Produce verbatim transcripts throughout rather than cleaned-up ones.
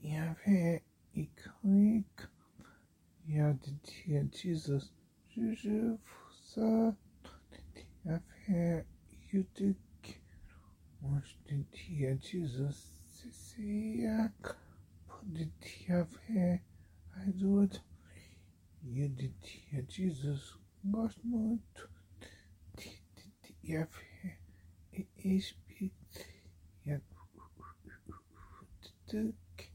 Yahweh, ik ja, dear Jesus, Juju, Fusa, Yahweh, you did, was the dear Jesus, Sisiak, put the Yahweh, I do it, you did, dear Jesus, was not, Yahweh, it is big, yet, the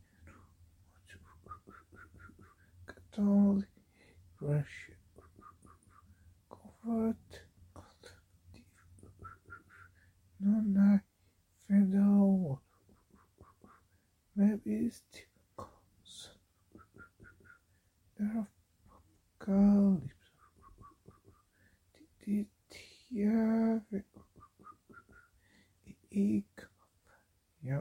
Catholic Russia convert non I federal maybe still there are calypso did yeah ik yeah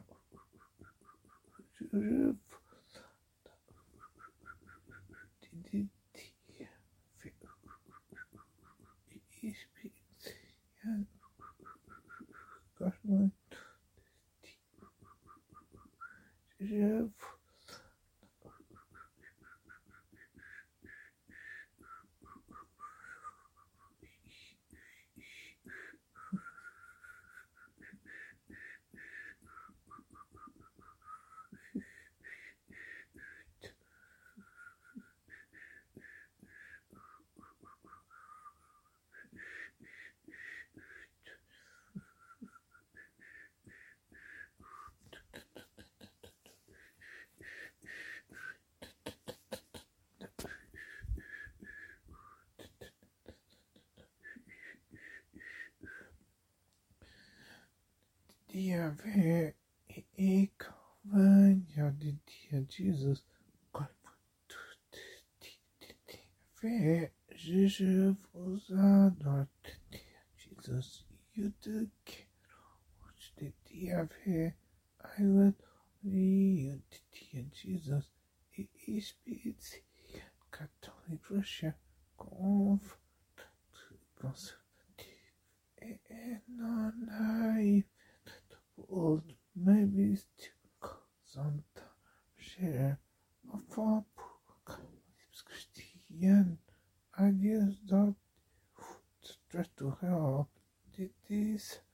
did yeah Cosmo Jeff Yahweh, ik van jou, de dear Jesus, Yahweh, je vous adore, Jesus, you do care, watch the Yahweh, I will you, dear Jesus, it is busy, Catholic Russia, conf, conservative, and non-naive. Old maybe still Santa share of our Christian ideas that try to help this